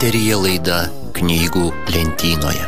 Eteryje laida Knygų lentynoje.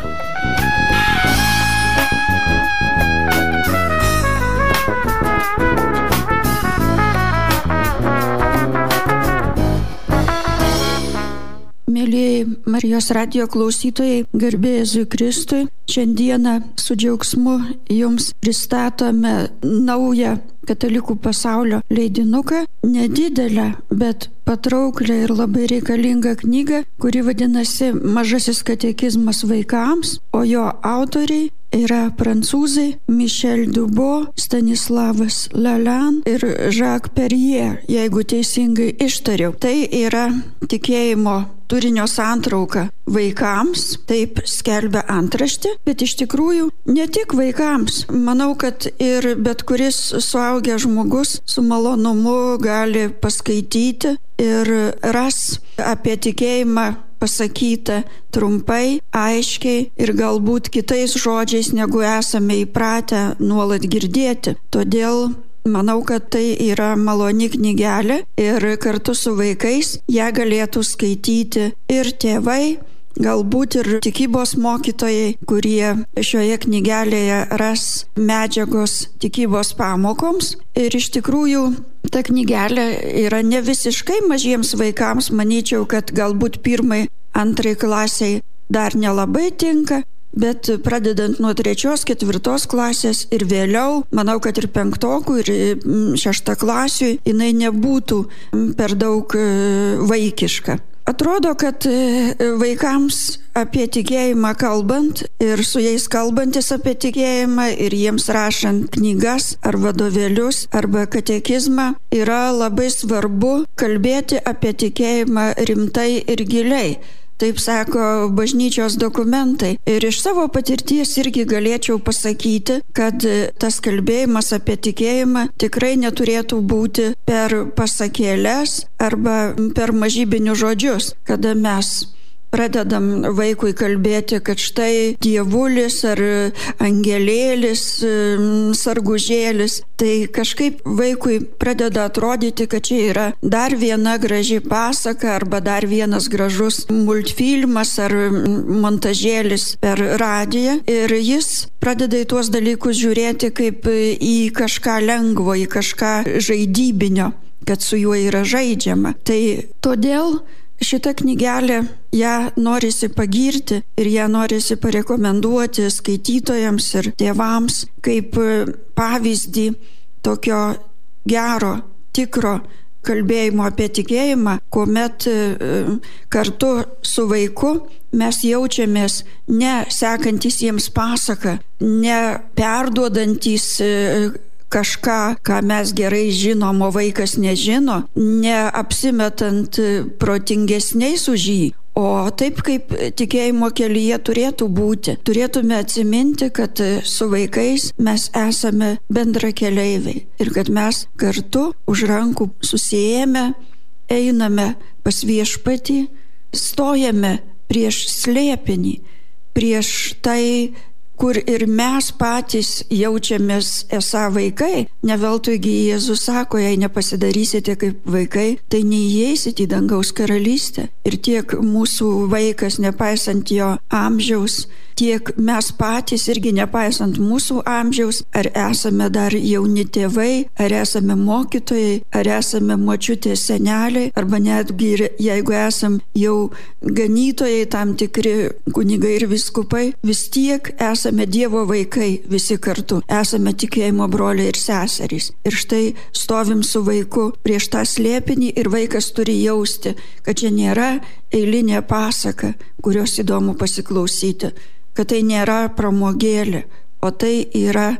Mėlyjei Marijos radijo klausytojai, garbė Jėzui Kristui, šiandieną su džiaugsmu jums pristatome naują katalikų pasaulio leidinuką, nedidelę, bet patrauklę ir labai reikalingą knygą, kuri vadinasi Mažasis katekizmas vaikams, o jo autoriai yra prancūzai Michel Dubo, Stanislavas Lalande ir Jacques Perrier, jeigu teisingai ištariau. Tai yra tikėjimo turinio santrauka vaikams, taip skelbia antraštė, bet iš tikrųjų ne tik vaikams. Manau, kad ir bet kuris suaugęs žmogus su malonumu gali paskaityti ir ras apie tikėjimą pasakyta trumpai, aiškiai ir galbūt kitais žodžiais, negu esame įpratę nuolat girdėti. Todėl manau, kad tai yra maloni knygelė ir kartu su vaikais ją galėtų skaityti ir tėvai, galbūt ir tikybos mokytojai, kurie šioje knygelėje ras medžiagos tikybos pamokoms. Ir iš tikrųjų ta knygelė yra ne visiškai mažiems vaikams, manyčiau, kad galbūt 1, 2 klasiai dar nelabai tinka, bet pradedant nuo 3, 4 klasės ir vėliau, manau, kad ir 5 ir 6 klasių jinai nebūtų per daug vaikiška. Atrodo, kad vaikams apie tikėjimą kalbant ir su jais kalbantis apie tikėjimą ir jiems rašant knygas ar vadovėlius arba katekizmą yra labai svarbu kalbėti apie tikėjimą rimtai ir giliai. Taip sako bažnyčios dokumentai. Ir iš savo patirties irgi galėčiau pasakyti, kad tas kalbėjimas apie tikėjimą tikrai neturėtų būti per pasakėles arba per mažybinius žodžius, kada mes pradedam vaikui kalbėti, kad štai dievulis ar angelėlis, sargužėlis, tai kažkaip vaikui pradeda atrodyti, kad čia yra dar viena graži pasaka arba dar vienas gražus multfilmas ar montažėlis per radiją ir jis pradeda į tuos dalykus žiūrėti kaip į kažką lengvo, į kažką žaidybinio, kad su juo yra žaidžiama. Tai todėl šitą knygelę ją norisi pagirti ir ją norisi parekomenduoti skaitytojams ir tėvams kaip pavyzdį tokio gero, tikro kalbėjimo apie tikėjimą, kuomet kartu su vaiku mes jaučiamės ne sekantys jiems pasaką, ne perduodantys kažką, ką mes gerai žinom, o vaikas nežino, neapsimetant protingesniais už jį, o taip kaip tikėjimo kelyje turėtų būti. Turėtume atsiminti, kad su vaikais mes esame bendrakeleiviai ir kad mes kartu už rankų susiėmę einame pas Viešpatį, stojame prieš slėpinį, prieš tai, kur ir mes patys jaučiamės esą vaikai. Ne veltui Jėzus sako, jei nepasidarysite kaip vaikai, tai neįeisite į dangaus karalystę. Ir tiek mūsų vaikas, nepaisant jo amžiaus, tiek mes patys irgi nepaisant mūsų amžiaus, ar esame dar jauni tėvai, ar esame mokytojai, ar esame močiutės seneliai, arba netgi jeigu esam jau ganytojai, tam tikri kunigai ir vyskupai, vis tiek esame Dievo vaikai visi kartu, esame tikėjimo broliai ir seserys. Ir štai stovim su vaiku prieš tą slėpinį ir vaikas turi jausti, kad čia nėra eilinė pasaka, kurios įdomu pasiklausyti, kad tai nėra pramogėlė, o tai yra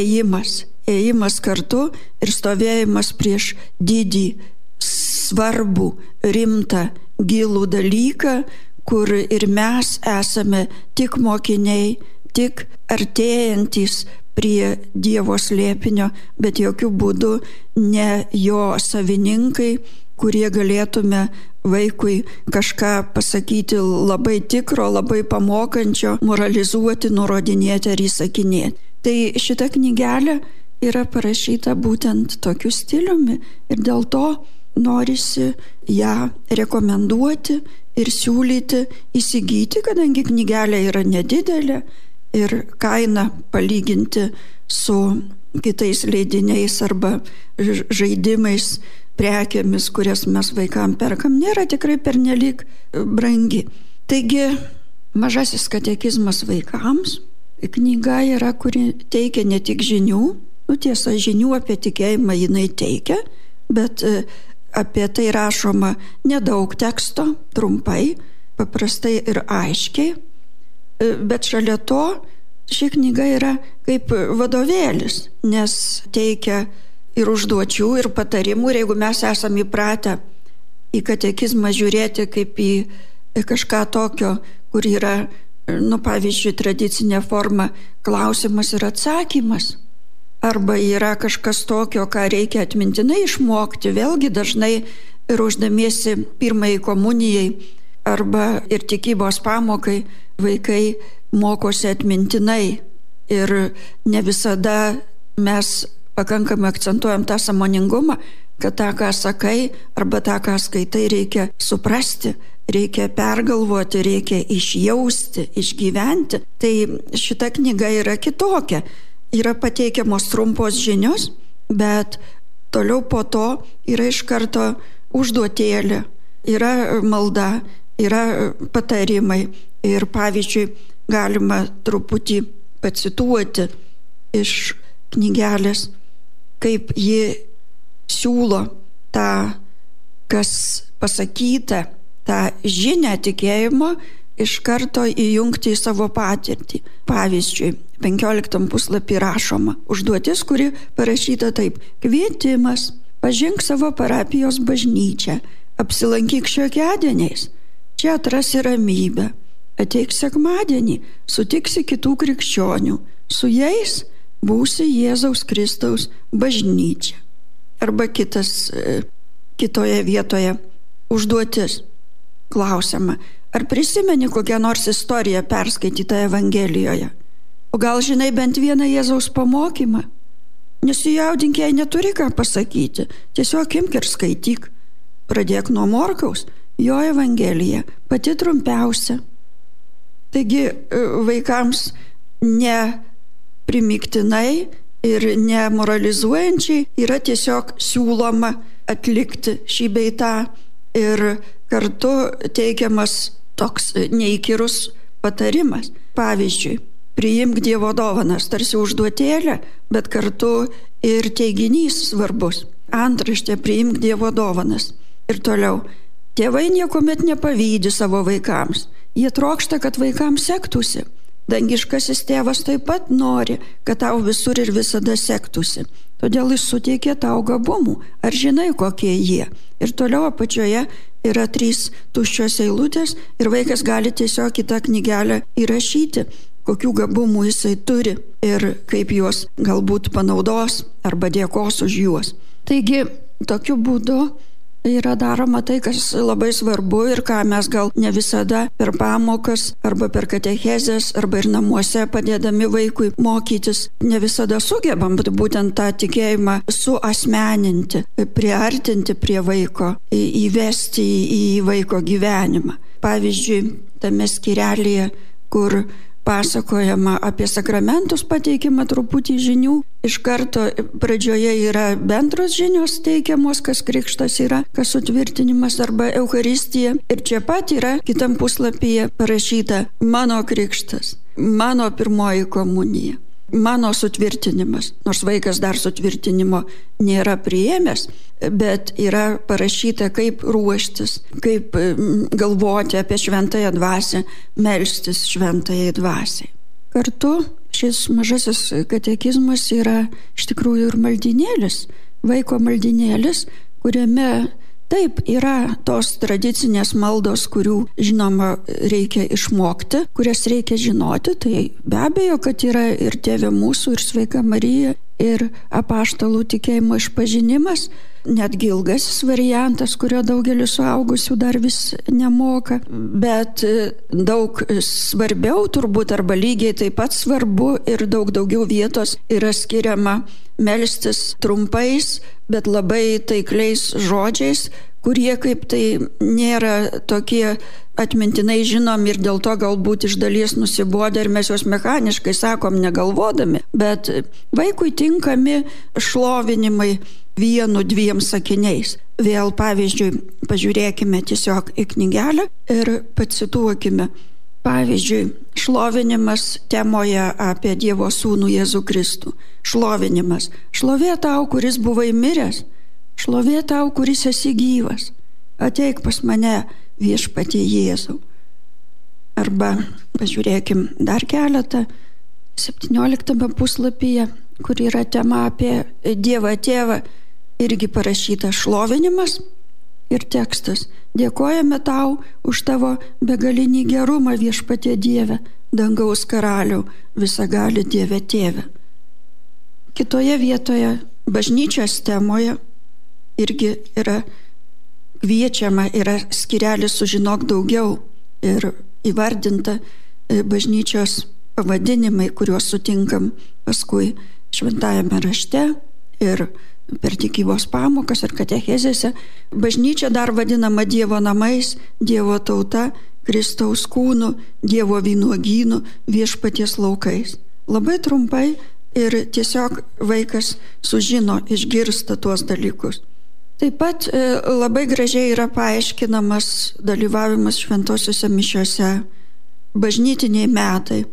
ėjimas kartu ir stovėjimas prieš didį, svarbų, rimtą, gilų dalyką, kur ir mes esame tik mokiniai, tik artėjantys prie Dievo slėpinio, bet jokių būdų ne jo savininkai, kurie galėtume vaikui kažką pasakyti labai tikro, labai pamokančio, moralizuoti, nurodinėti ar įsakinėti. Tai šita knygelė yra parašyta būtent tokiu stiliumi ir dėl to norisi ją rekomenduoti ir siūlyti įsigyti, kadangi knygelė yra nedidelė ir kaina palyginti su kitais leidiniais arba žaidimais, prekėmis, kurias mes vaikams perkam, nėra tikrai pernelyg brangi. Taigi, Mažasis katekizmas vaikams knyga yra, kuri teikia ne tik žinių, tiesa, žinių apie tikėjimą jinai teikia, bet apie tai rašoma nedaug teksto, trumpai, paprastai ir aiškiai, bet šalia to ši knyga yra kaip vadovėlis, nes teikia ir užduočių, ir patarimų, ir jeigu mes esame įpratę į katekizmą žiūrėti kaip į kažką tokio, kur yra, pavyzdžiui, tradicinė forma klausimas ir atsakymas, arba yra kažkas tokio, ką reikia atmintinai išmokti, vėlgi dažnai ruošdamiesi pirmai komunijai arba ir tikybos pamokai vaikai mokosi atmintinai ir ne visada mes pakankamai akcentuojam tą sąmoningumą, kad tą, ką sakai arba tą, ką skaitai, reikia suprasti, reikia pergalvoti, reikia išjausti, išgyventi. Tai šita knyga yra kitokia. Yra pateikiamos trumpos žinios, bet toliau po to yra iš karto užduotėlė, yra malda, yra patarimai ir pavyzdžiui galima truputį pacituoti iš knygelės, kaip ji siūlo tą, kas pasakyta, tą žinią tikėjimo iš karto įjungti į savo patirtį. Pavyzdžiui, 15 puslapį rašoma užduotis, kuri parašyta taip: kvietimas, pažink savo parapijos bažnyčią, apsilankyk šiokiadieniais, čia atrasi ramybę, ateik sekmadienį, sutiksi kitų krikščionių, su jais būsi Jėzaus Kristaus bažnyčia. Arba kitoje vietoje užduotis. Klausiama, ar prisimeni kokią nors istoriją perskaitytą Evangelijoje? O gal žinai bent vieną Jėzaus pamokymą? Nesijaudink, jei neturi ką pasakyti, tiesiog imk ir skaityk. Pradėk nuo Morkaus, jo Evangelija, pati trumpiausia. Taigi vaikams ne primygtinai ir nemoralizuojančiai yra tiesiog siūloma atlikti šį bei tą ir kartu teikiamas toks neįkyrus patarimas. Pavyzdžiui, priimk Dievo dovanas, tarsi užduotėlė, bet kartu ir teiginys svarbus. Antraštė, priimk Dievo dovanas. Ir toliau, tėvai niekuomet nepavydi savo vaikams. Jie trokšta, kad vaikams sektųsi. Dangiškasis tėvas taip pat nori, kad tau visur ir visada sektųsi. Todėl jis suteikė tau gabumų. Ar žinai, kokie jie? Ir toliau apačioje yra 3 tuščios eilutės ir vaikas gali tiesiog į tą knygelę įrašyti, kokių gabumų jisai turi ir kaip juos galbūt panaudos arba dėkos už juos. Taigi, tokiu būdu yra daroma tai, kas labai svarbu ir ką mes gal ne visada per pamokas arba per katechezes arba ir namuose padėdami vaikui mokytis ne visada sugebam būtent tą tikėjimą suasmeninti, priartinti prie vaiko, įvesti į vaiko gyvenimą. Pavyzdžiui, tame skyrelyje, kur pasakojama apie sakramentus, pateikima truputį žinių. Iš karto pradžioje yra bendros žinios teikiamos, kas krikštas yra, kas sutvirtinimas arba Eucharistija. Ir čia pat yra kitam puslapyje parašyta mano krikštas, mano pirmoji komunija, mano sutvirtinimas. Nors vaikas dar sutvirtinimo nėra priėmęs, bet yra parašyta, kaip ruoštis, kaip galvoti apie šventąją dvasią, melstis šventąjai dvasiai. Kartu šis mažasis katekizmas yra iš tikrųjų ir maldynėlis, vaiko maldynėlis, kuriame taip yra tos tradicinės maldos, kurių, žinoma, reikia išmokti, kurias reikia žinoti. Tai be abejo, kad yra ir Tėve mūsų, ir Sveika Marija, ir apaštalų tikėjimo išpažinimas, netgi ilgasis variantas, kurio daugelis suaugusių dar vis nemoka, bet daug svarbiau turbūt arba lygiai taip pat svarbu ir daug daugiau vietos yra skiriama melstis trumpais, bet labai taikliais žodžiais, kurie kaip tai nėra tokie atmintinai žinomi ir dėl to galbūt iš dalies nusibodę ir mes juos mechaniškai sakom negalvodami, bet vaikui tinkami šlovinimai 1-2 sakiniais. Vėl pavyzdžiui, pažiūrėkime tiesiog į knygelę ir pacituokime. Pavyzdžiui, šlovinimas temoje apie Dievo Sūnų Jėzų Kristų. Šlovinimas. Šlovė tau, kuris buvai miręs. Šlovė tau, kuris esi gyvas. Ateik pas mane, Viešpatie Jėzau. Arba pažiūrėkim dar keletą. 17 puslapyje, kur yra tema apie Dievą Tėvą, irgi parašyta šlovinimas ir tekstas. Dėkojame tau už tavo begalinį gerumą, Viešpatie Dieve, dangaus karaliau, visagali Dieve Tėve. Kitoje vietoje, bažnyčios temoje, irgi yra kviečiama, yra skirelis Sužinok daugiau ir įvardinta bažnyčios pavadinimai, kuriuos sutinkam paskui šventajame rašte ir per tikybos pamokas ir katechezėse. Bažnyčia dar vadinama Dievo namais, Dievo tauta, Kristaus kūnu, Dievo vynuogynu, Viešpaties laukais. Labai trumpai ir tiesiog vaikas sužino, išgirsta tuos dalykus. Taip pat labai gražiai yra paaiškinamas dalyvavimas šventosiuose mišiuose, bažnytiniai metai,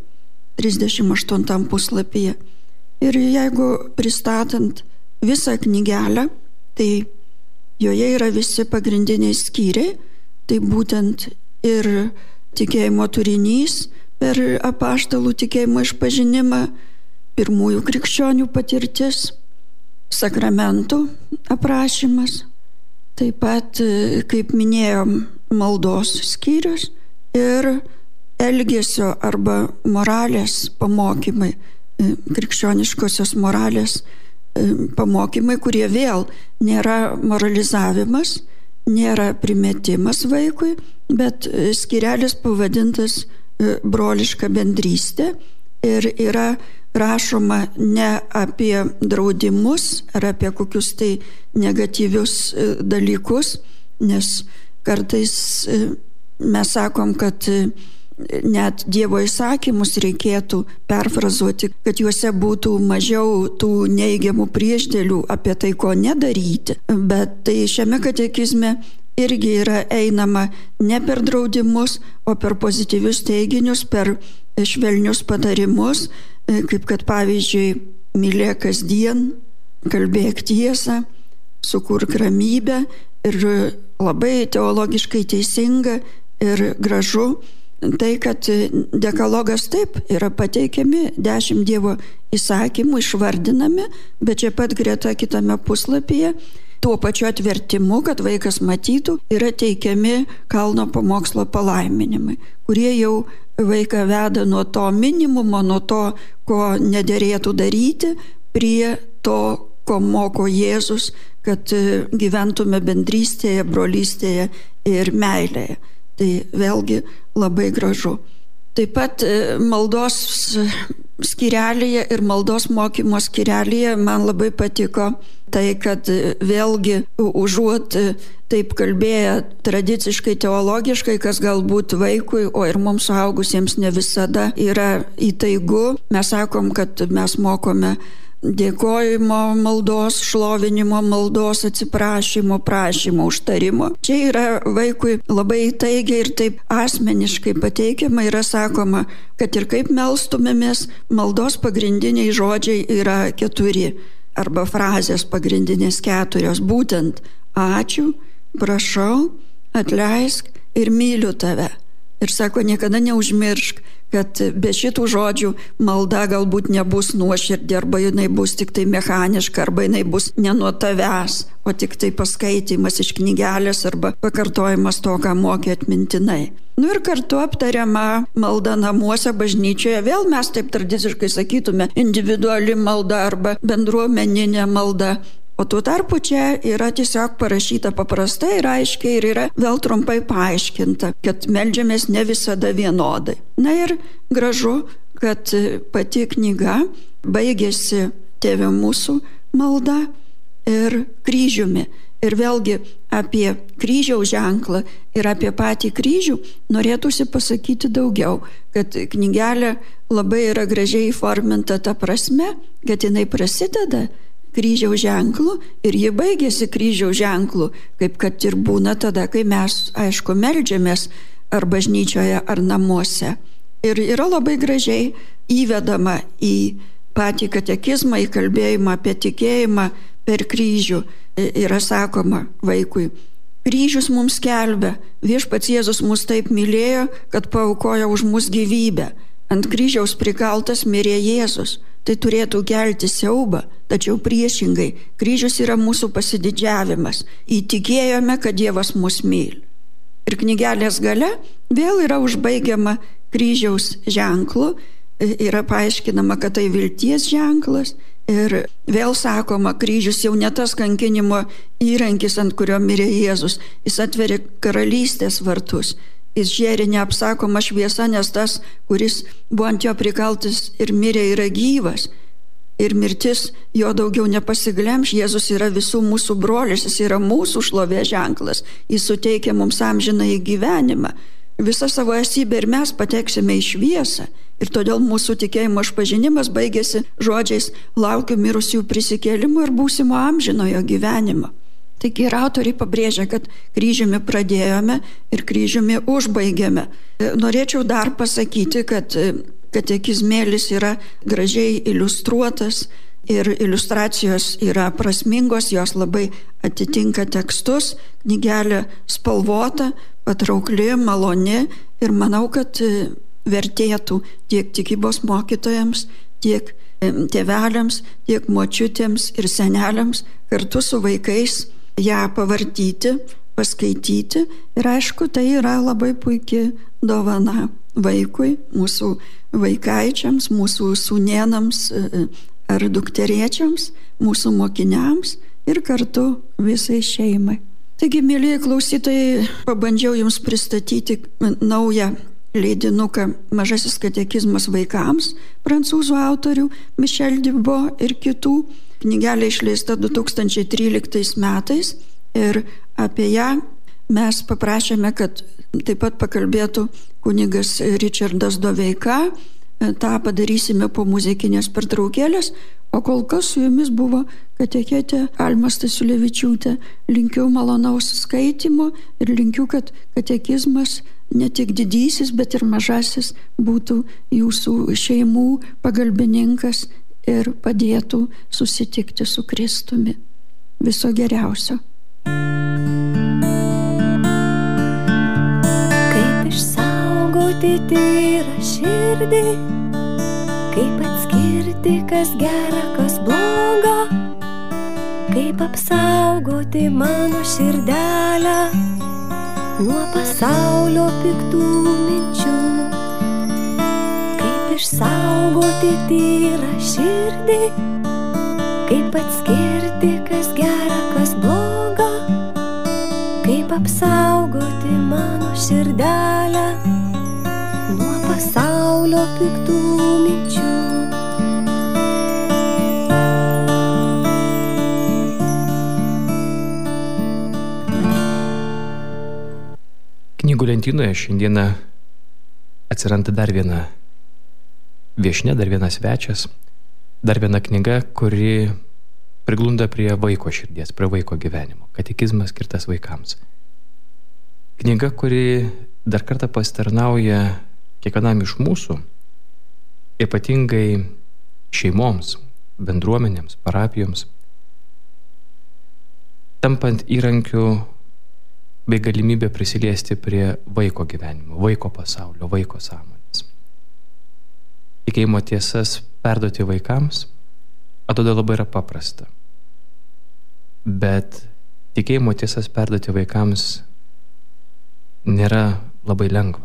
38 puslapyje. Ir jeigu pristatant visą knygelę, tai joje yra visi pagrindiniai skyriai, tai būtent ir tikėjimo turinys per apaštalų tikėjimo išpažinimą, pirmųjų krikščionių patirtis, sakramentų aprašymas, taip pat, kaip minėjom, maldos skyrius ir elgesio arba moralės pamokymai, krikščioniškosios moralės pamokymai, kurie vėl nėra moralizavimas, nėra primetimas vaikui, bet skyrelis pavadintas broliška bendrystė ir yra rašoma ne apie draudimus ar apie kokius tai negatyvius dalykus, nes kartais mes sakom, kad net Dievo įsakymus reikėtų perfrazuoti, kad juose būtų mažiau tų neigiamų priešdėlių apie tai, ko nedaryti. Bet tai šiame katekizme irgi yra einama ne per draudimus, o per pozityvius teiginius, per švelnius patarimus, kaip kad pavyzdžiui, mylėk kasdien, kalbėk tiesą, sukurk ramybę ir labai teologiškai teisinga ir gražu tai, kad dekalogas taip yra pateikiami 10 Dievo įsakymų, išvardinami, bet čia pat greta kitame puslapyje tuo pačiu atvertimu, kad vaikas matytų, yra teikiami kalno pamokslo palaiminimai, kurie jau vaiką veda nuo to minimumo, nuo to, ko nederėtų daryti, prie to, ko moko Jėzus, kad gyventume bendrystėje, brolystėje ir meilėje. Tai vėlgi labai gražu. Taip pat maldos skyrelyje ir maldos mokymo skyrelyje man labai patiko tai, kad vėlgi užuot taip kalbėję tradiciškai, teologiškai, kas galbūt vaikui, o ir mums suaugusiems ne visada yra įtaigu, mes sakom, kad mes mokome dėkojimo maldos, šlovinimo maldos, atsiprašymo, prašymo, užtarimo. Čia yra vaikui labai įtaigiai ir taip asmeniškai pateikiama, yra sakoma, kad ir kaip melstumėmės, maldos pagrindiniai žodžiai yra 4 arba frazės pagrindinės 4, būtent ačiū, prašau, atleisk ir myliu tave. Ir sako, niekada neužmiršk, kad be šitų žodžių malda galbūt nebus nuoširdė, arba jinai bus tik tai mechaniška, arba jinai bus ne nuo tavęs, o tik tai paskaitimas iš knygelės arba pakartojimas to, ką mokė atmintinai. Ir kartu aptariama malda namuose, bažnyčioje, vėl mes taip tradiciškai sakytume, individuali malda arba bendruomeninė malda. O tuo tarpu čia yra tiesiog parašyta paprastai ir aiškiai ir yra vėl trumpai paaiškinta, kad meldžiamės ne visada vienodai. Na ir gražu, kad pati knyga baigėsi Tėve mūsų malda ir kryžiumi. Ir vėlgi apie kryžiaus ženklą ir apie patį kryžių norėtųsi pasakyti daugiau, kad knygelė labai yra gražiai įforminta ta prasme, kad jinai prasideda kryžiaus ženklų ir ji baigėsi kryžiaus ženklų, kaip kad ir būna tada, kai mes, aišku, meldžiamės ar bažnyčioje, ar namuose. Ir yra labai gražiai įvedama į patį katekizmą, į kalbėjimą apie tikėjimą per kryžių. Yra sakoma vaikui, kryžius mums skelbia, viešpats Jėzus mus taip mylėjo, kad paaukojo už mus gyvybę. Ant kryžiaus prikaltas mirė Jėzus. Tai turėtų kelti siaubą, tačiau priešingai, kryžius yra mūsų pasididžiavimas. Įtikėjome, kad Dievas mus myli. Ir knygelės gale vėl yra užbaigiama kryžiaus ženklu, yra paaiškinama, kad tai vilties ženklas. Ir vėl sakoma, kryžius jau ne tas kankinimo įrankis, ant kurio mirė Jėzus, jis atveria karalystės vartus. Jis žėri neapsakoma šviesa, nes tas, kuris buvo ant jo prikaltas ir mirė, yra gyvas. Ir mirtis jo daugiau nepasiglemš. Jėzus yra visų mūsų brolis, jis yra mūsų šlovės ženklas. Jis suteikia mums amžinąjį gyvenimą. Visą savo esybę ir mes pateksime į šviesą. Ir todėl mūsų tikėjimo išpažinimas baigėsi žodžiais laukiu mirusių prisikėlimo ir būsimo amžinojo gyvenimo. Taigi ir autoriai pabrėžia, kad kryžiumi pradėjome ir kryžiumi užbaigėme. Norėčiau dar pasakyti, kad katekizmėlis yra gražiai iliustruotas ir iliustracijos yra prasmingos, jos labai atitinka tekstus, knygelė spalvota, patraukli, maloni ir manau, kad vertėtų tiek tikybos mokytojams, tiek tėveliams, tiek močiutėms ir seneliams kartu su vaikais ją pavartyti, paskaityti ir aišku, tai yra labai puikia dovana vaikui, mūsų vaikaičiams, mūsų sūnėnams ar dukteriečiams, mūsų mokiniams ir kartu visai šeimai. Taigi, mėlyje klausytojai, pabandžiau jums pristatyti naują leidinuką Mažasis katekizmas vaikams, prancūzų autorių Michel Dibo ir kitų. Knygelė išleista 2013 metais ir apie ją mes paprašėme, kad taip pat pakalbėtų kunigas Ričardas Doveika. Ta padarysime po muzikinės pertraukėlės, o kol kas su jumis buvo katechetė Alma Stasiulevičiūtė. Linkiu malonaus skaitymo ir linkiu, kad katekizmas ne tik didysis, bet ir mažasis būtų jūsų šeimų pagalbininkas ir padėtų susitikti su Kristumi. Viso geriausio. Kaip išsaugoti tyrą širdį, kaip atskirti, kas gera, kas bloga, kaip apsaugoti mano širdelę nuo pasaulio piktų minčių. Išsaugoti tyrą širdį, kaip atskirti, kas gera, kas bloga, kaip apsaugoti mano širdelę nuo pasaulio piktų minčių. Knygų lentynoje šiandieną atsiranda dar viena viešnia, dar vienas svečias, dar viena knyga, kuri priglunda prie vaiko širdies, prie vaiko gyvenimo. Katekizmas skirtas vaikams. Knyga, kuri dar kartą pasitarnauja kiekvienam iš mūsų, ypatingai šeimoms, bendruomenėms, parapijoms, tampant įrankiu bei galimybė prisiliesti prie vaiko gyvenimo, vaiko pasaulio, vaiko sąmonės. Tikėjimo tiesas perduoti vaikams atrodo labai yra paprasta. Bet tikėjimo tiesas perduoti vaikams nėra labai lengva.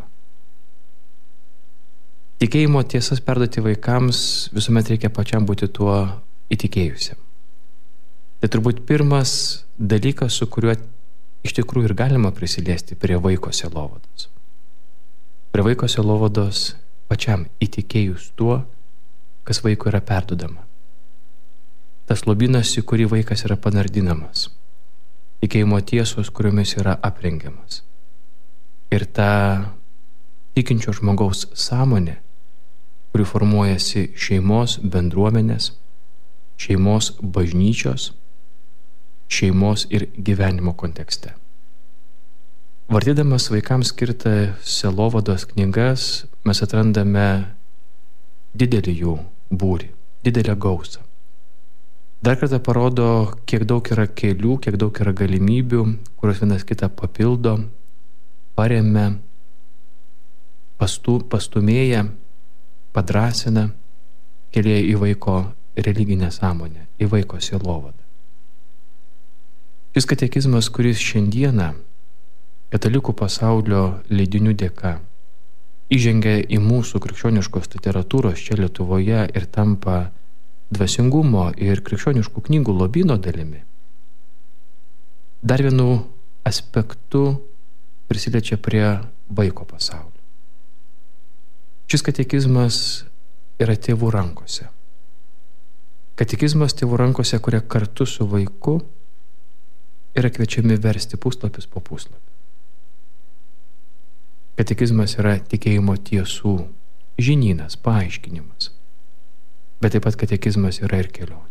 Tikėjimo tiesas perduoti vaikams visuomet reikia pačiam būti tuo įtikėjusiam. Tai turbūt pirmas dalykas, su kuriuo iš tikrųjų ir galima prisiliesti prie vaiko sielovados. Prie vaiko sielovados pačiam įtikėjus tuo, kas vaikui yra perdodama. Tas lobynas, į kurį vaikas yra panardinamas. Tikėjimo tiesos, kuriomis yra aprengiamas. Ir ta tikinčio žmogaus sąmonė, kuri formuojasi šeimos bendruomenės, šeimos bažnyčios, šeimos ir gyvenimo kontekste. Vartydamas vaikams skirtą sielovados knygas, mes atrandame didelį jų būrį, didelę gausą. Dar kartą parodo, kiek daug yra kelių, kiek daug yra galimybių, kurios vienas kitą papildo, paremia, pastumėja, padrąsina, kelia į vaiko religinę sąmonę, į vaiko sielovadą. Šis katekizmas, kuris šiandieną katalikų pasaulio leidinių dėka įžengia į mūsų krikščioniškos literatūros čia Lietuvoje ir tampa dvasingumo ir krikščioniškų knygų lobyno dalimi, dar vienu aspektu prisiliečia prie vaiko pasaulio. Šis katekizmas yra tėvų rankose. Katekizmas tėvų rankose, kurie kartu su vaiku yra kviečiami versti puslapis po puslapį. Katekizmas yra tikėjimo tiesų žinynas, paaiškinimas. Bet taip pat katekizmas yra ir kelionė.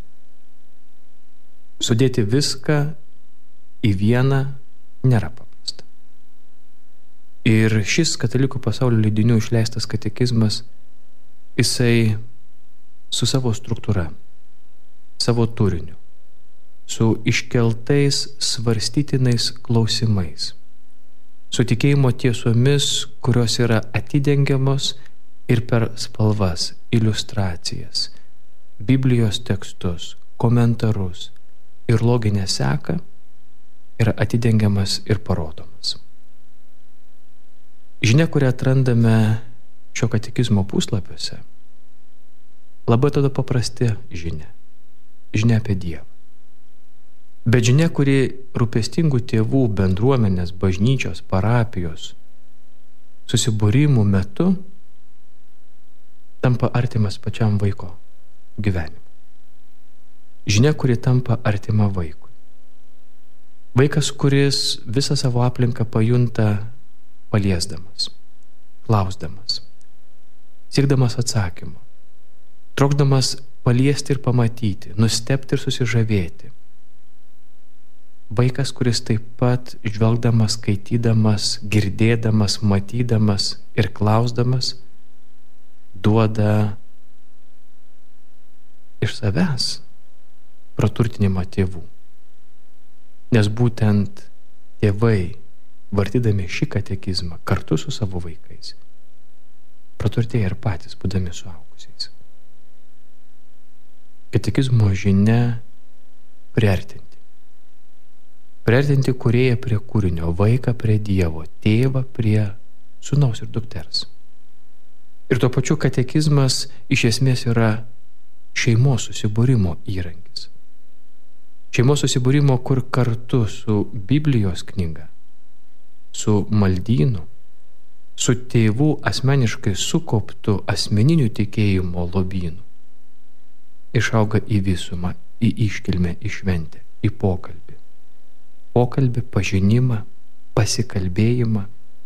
Sudėti viską į vieną nėra paprasta. Ir šis katalikų pasaulio leidinių išleistas katekizmas, jisai su savo struktūra, savo turiniu, su iškeltais svarstytinais klausimais, su tikėjimo tiesomis, kurios yra atidengiamos ir per spalvas, iliustracijas, Biblijos tekstus, komentarus ir loginę seką, yra atidengiamas ir parodomas. Žinia, kurią atrandame šio katekizmo puslapiuose, labai tada paprasti žinia. Žinia apie Dievą. Bet žinia, kuri rūpestingų tėvų, bendruomenės, bažnyčios, parapijos susibūrimų metu tampa artimas pačiam vaiko gyvenimu. Žinia, kuri tampa artima vaikui. Vaikas, kuris visą savo aplinką pajunta paliesdamas, klausdamas, siekdamas atsakymo, trokšdamas paliesti ir pamatyti, nustebti ir susižavėti. Vaikas, kuris taip pat žvelgdamas, skaitydamas, girdėdamas, matydamas ir klausdamas, duoda iš savęs praturtinimą tėvų. Nes būtent tėvai, vartydami šį katekizmą kartu su savo vaikais, praturtėja ir patys, būdami suaugusiais. Katekizmo žinia priartinti. Priartinti kūrėją prie kūrinio, vaiką prie Dievo, tėvą prie sūnaus ir dukters. Ir tuo pačiu katekizmas iš esmės yra šeimos susibūrimo įrankis. Šeimos susibūrimo, kur kartu su Biblijos knyga, su maldynu, su tėvų asmeniškai sukauptu asmeniniu tikėjimo lobynu, išauga į visumą, į iškilmę, į šventę, į pokalbį. Pokalbį, pažinimą, pasikalbėjimą.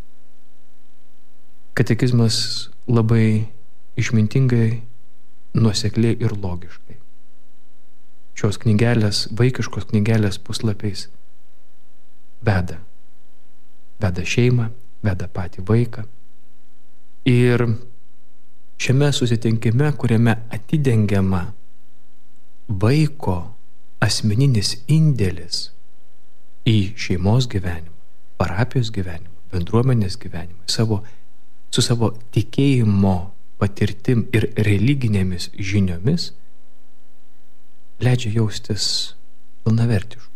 Katekizmas labai išmintingai, nuosekliai ir logiškai. Šios knygelės, vaikiškos knygelės puslapiais veda šeimą, veda patį vaiką. Ir šiame susitinkime, kuriame atidengiama vaiko asmeninis indėlis į šeimos gyvenimą, parapijos gyvenimui, bendruomenės gyvenimui, su savo tikėjimo patirtim ir religinėmis žiniomis leidžia jaustis pilnavertišku.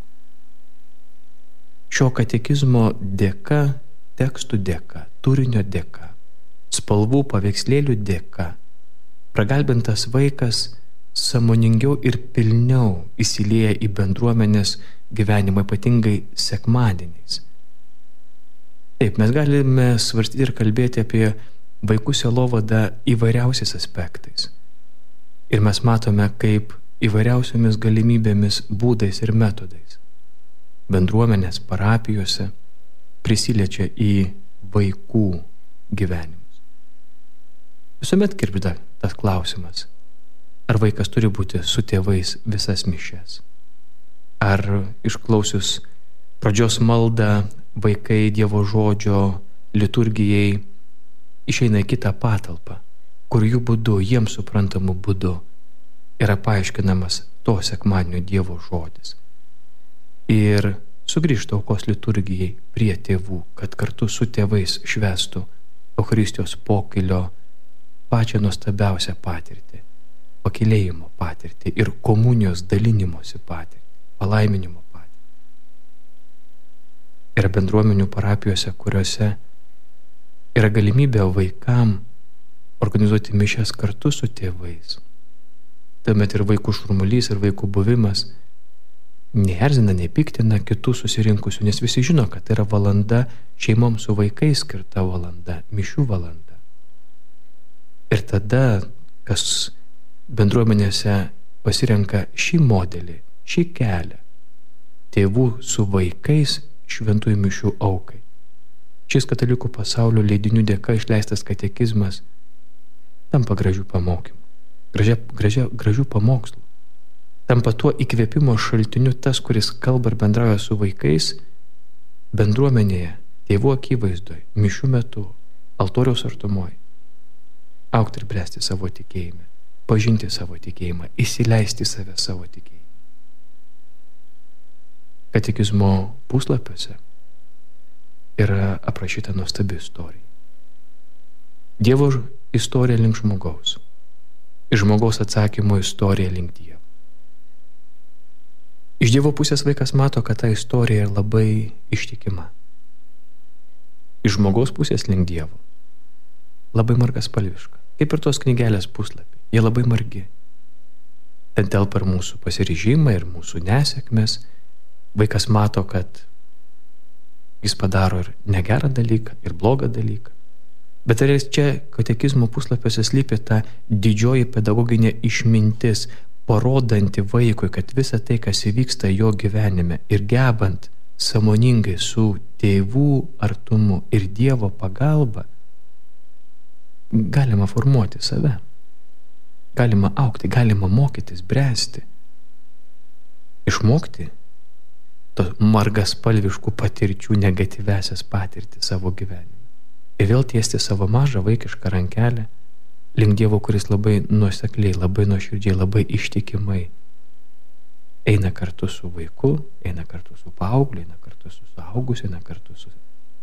Šio katekizmo dėka, tekstų dėka, turinio dėka, spalvų paveikslėlių dėka, pragalbintas vaikas sąmoningiau ir pilniau įsilieja į bendruomenės gyvenimą, ypatingai sekmadieniais. Taip, mes galime svarstyti ir kalbėti apie vaikų sielovadą įvairiausiais aspektais. Ir mes matome, kaip įvairiausiomis galimybėmis, būdais ir metodais bendruomenės parapijose prisiliečia į vaikų gyvenimus. Visuomet kirpda tas klausimas, ar vaikas turi būti su tėvais visas mišias. Ar išklausius pradžios maldą vaikai Dievo žodžio liturgijai išeina į kitą patalpą, kur jų būdu, jiems suprantamu būdu yra paaiškinamas to sekmadienio Dievo žodis. Ir sugrįžta aukos liturgijai prie tėvų, kad kartu su tėvais švęstų Eucharistijos pokylio pačią nuostabiausią patirtį, pakylėjimo patirtį ir komunijos dalinimosi patirtį, palaiminimo patirtį. Yra bendruomenių parapijose, kuriuose yra galimybė vaikam organizuoti mišias kartu su tėvais. Tuomet ir vaikų šurmulys, ir vaikų buvimas neerzina, nepiktina kitų susirinkusių, nes visi žino, kad tai yra valanda šeimoms su vaikais skirta valanda, mišių valanda. Ir tada, kas bendruomenėse pasirenka šį modelį, šį kelią, tėvų su vaikais šventųjų mišių aukai. Šis katalikų pasaulio leidinių dėka išleistas katekizmas tampa gražių pamokymų, gražių pamokslų. Tampa tuo įkvėpimo šaltiniu tas, kuris kalba ir bendrauja su vaikais bendruomenėje, tėvų akivaizdoje, mišių metu, altoriaus artumoje. Augti ir bręsti savo tikėjime, pažinti savo tikėjimą, įsileisti save savo tikėjimą. Katekizmo puslapiuose yra aprašyta nuostabi istorija. Dievo istorija link žmogaus ir žmogaus atsakymo istorija link Dievo. Iš Dievo pusės vaikas mato, kad ta istorija yra labai ištikima. Iš žmogaus pusės link Dievo labai margaspalviška. Kaip ir tos knygelės puslapiai, jie labai margi. Ten telpa ir mūsų pasiryžimą, ir mūsų nesėkmes. Vaikas mato, kad jis padaro ir negerą dalyką, ir blogą dalyką. Bet ar čia katekizmo puslapiuose slypi ta didžioji pedagoginė išmintis, parodanti vaikui, kad visa tai, kas įvyksta jo gyvenime ir gebant sąmoningai su tėvų artumu ir Dievo pagalba, galima formuoti save, galima augti, galima mokytis, bręsti, išmokti to margaspalviškų patirčių negatyvesias patirtis savo gyvenime. Ir vėl tiesti savo mažą vaikišką rankelę link Dievo, kuris labai nuosekliai, labai nuoširdžiai, labai ištikimai eina kartu su vaiku, eina kartu su paaugliu, eina kartu su suaugusiu, eina kartu su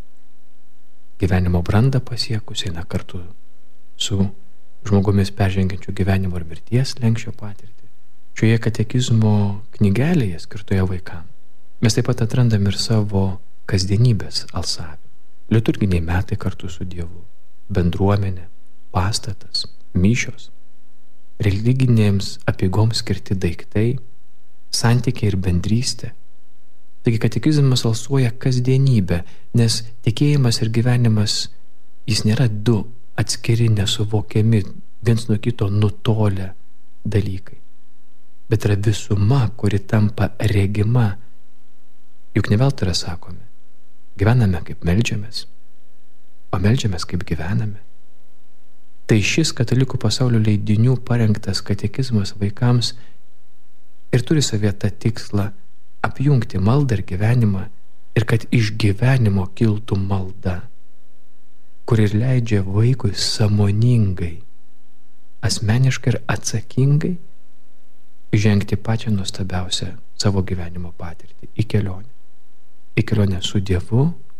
gyvenimo brandą pasiekusiu, eina kartu su žmogumis peržengiančiu gyvenimo ir mirties slenksčio patirtį. Šioje katekizmo knygelėje skirtoje vaikams mes taip pat atrandam ir savo kasdienybės alsavimą. Liturginiai metai kartu su Dievu, bendruomenė, pastatas, mišios, religinėms apeigoms skirti daiktai, santykiai ir bendrystė. Taigi katekizmas alsuoja kasdienybę, nes tikėjimas ir gyvenimas, jis nėra du atskiri, nesuvokiami, viens nuo kito nutolę dalykai, bet yra visuma, kuri tampa regima. Juk ne veltui yra sakomi, gyvename kaip meldžiamės, o meldžiamės kaip gyvename. Tai šis katalikų pasaulio leidinių parengtas katekizmas vaikams ir turi savyje tą tikslą apjungti maldą ir gyvenimą ir kad iš gyvenimo kiltų malda, kuri ir leidžia vaikui sąmoningai, asmeniškai ir atsakingai žengti pačią nuostabiausią savo gyvenimo patirtį į kelionę su Dievu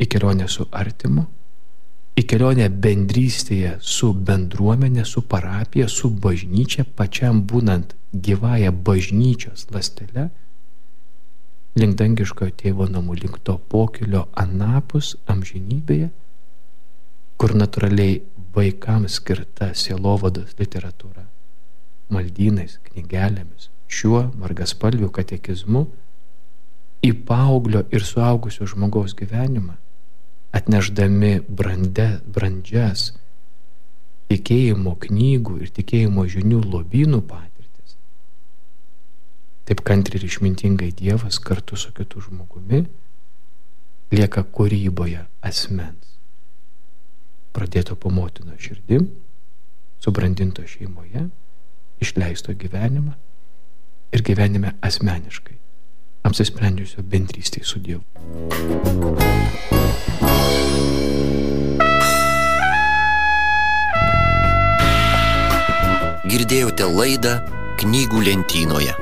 į kelionę su artimu, į kelionę bendrystėje su bendruomenė, su parapija, su bažnyčia, pačiam būnant gyvąją bažnyčios ląstele, link dangiškojo tėvo namų, link to pokylio anapus amžinybėje, kur natūraliai vaikams skirta sielovados literatūra, maldynais, knygelėmis, šiuo margaspalviu katekizmu į paauglio ir suaugusio žmogaus gyvenimą, atnešdami brandžias tikėjimo knygų ir tikėjimo žinių lobynų patirtis. Taip kantriai ir išmintingai Dievas kartu su kitu žmogumi lieka kūryboje asmens, pradėto po motino širdim, subrandinto šeimoje, išleisto gyvenimą ir gyvenime asmeniškai, apsisprendžiusio bendrystėje su Dievu. Girdėjote laidą Knygų lentynoje.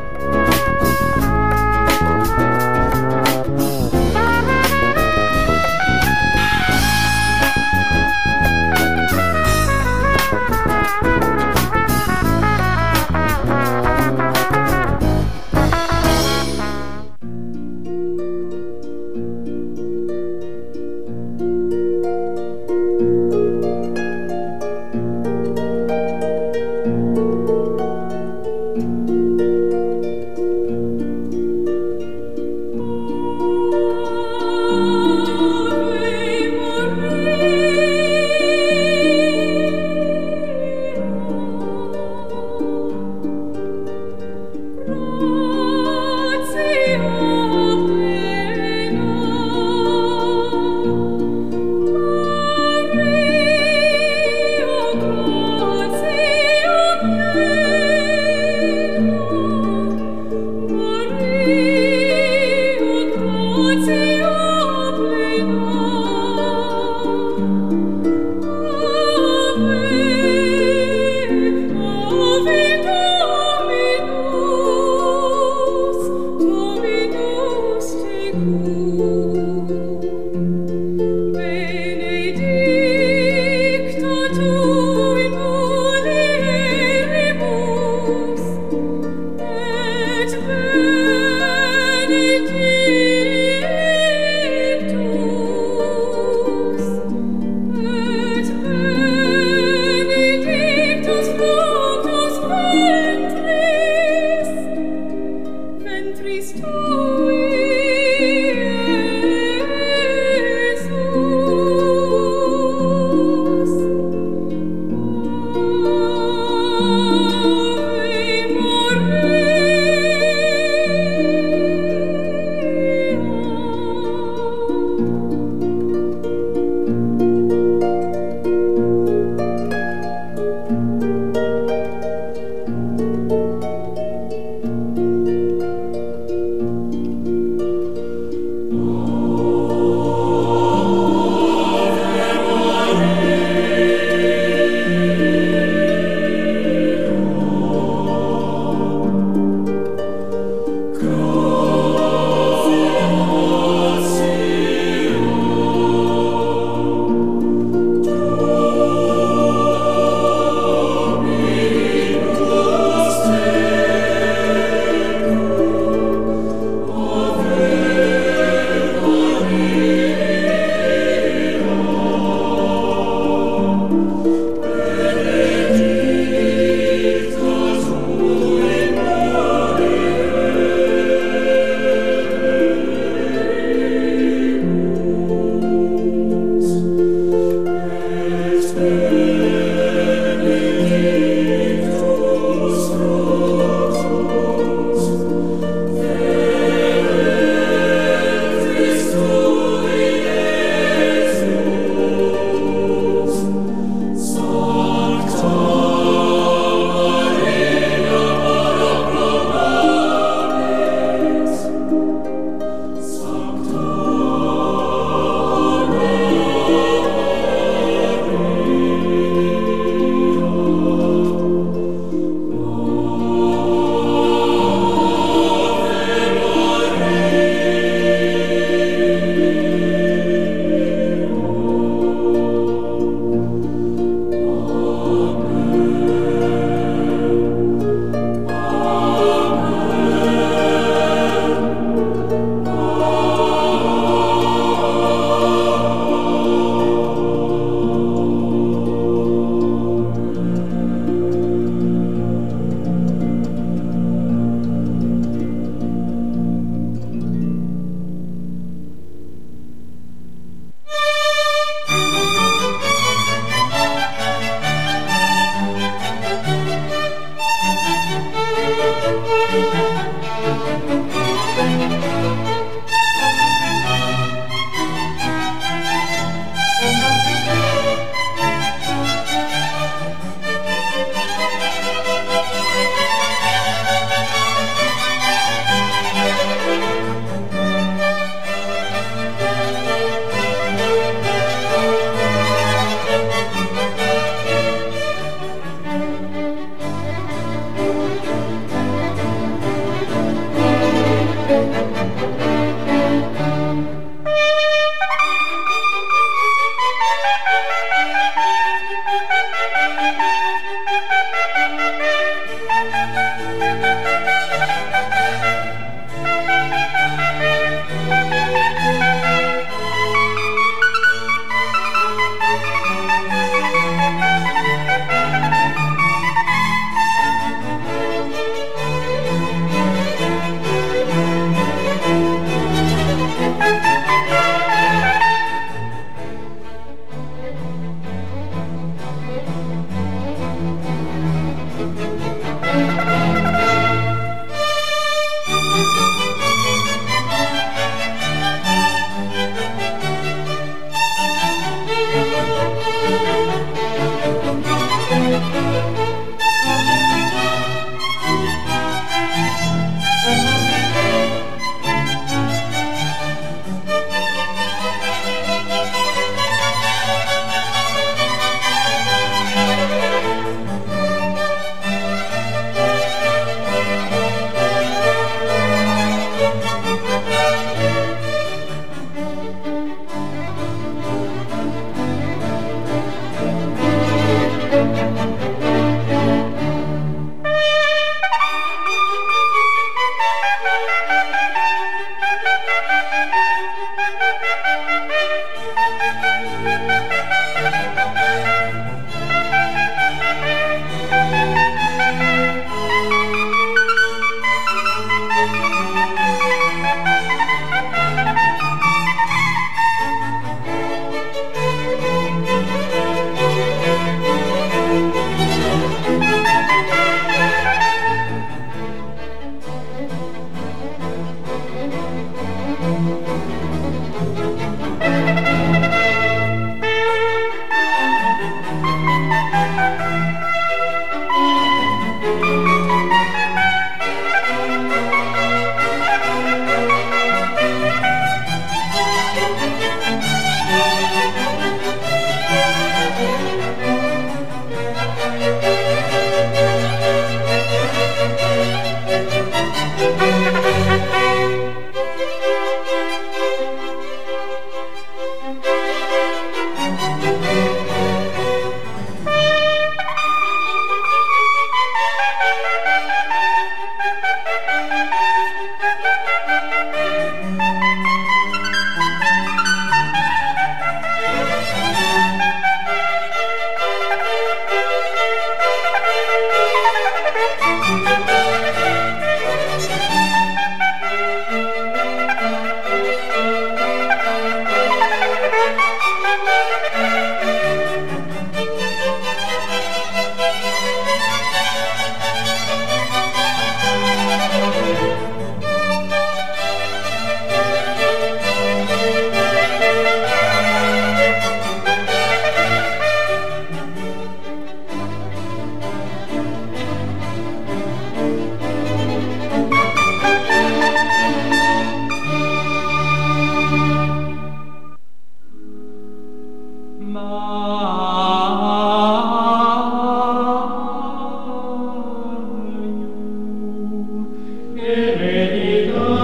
benedicta